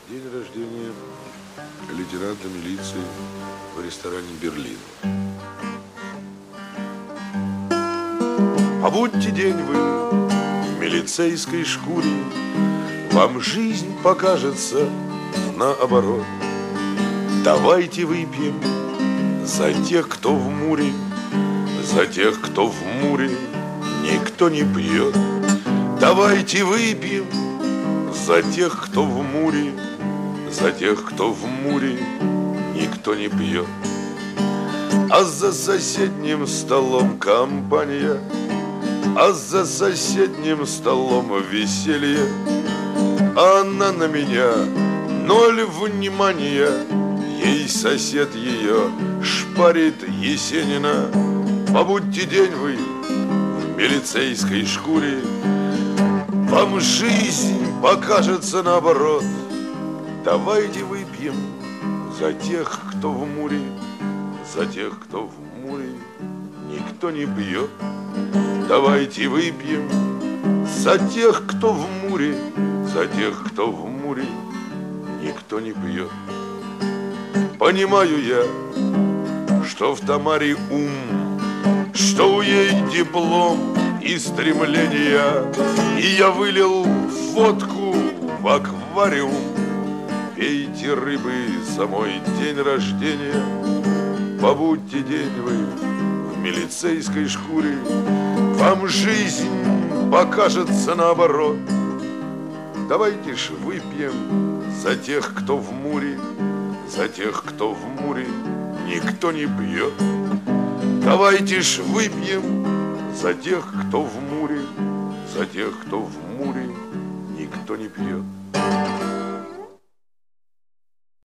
День рождения лейтенанта милиции в ресторане «Берлин». Побудьте день вы в милицейской шкуре, вам жизнь покажется наоборот. Давайте выпьем за тех, кто в муре, за тех, кто в муре никто не пьет. Давайте выпьем за тех, кто в муре, за тех, кто в муре никто не пьет. А за соседним столом компания, а за соседним столом веселье. Она на меня ноль внимания, ей сосед ее шпарит Есенина. Побудьте день вы в милицейской шкуре, вам жизнь покажется наоборот. Давайте выпьем за тех, кто в муре, за тех, кто в муре никто не пьет. Давайте выпьем за тех, кто в муре, за тех, кто в муре никто не пьет. Понимаю я, что в Тамаре ум, что у ей диплом и стремления, и я вылил водку в аквариум. Пейте рыбы за мой день рождения, побудьте день вы в милицейской шкуре, вам жизнь покажется наоборот. Давайте ж выпьем за тех, кто в муре, за тех, кто в муре никто не пьет. Давайте ж выпьем за тех, кто в муре, за тех, кто в муре никто не пьет.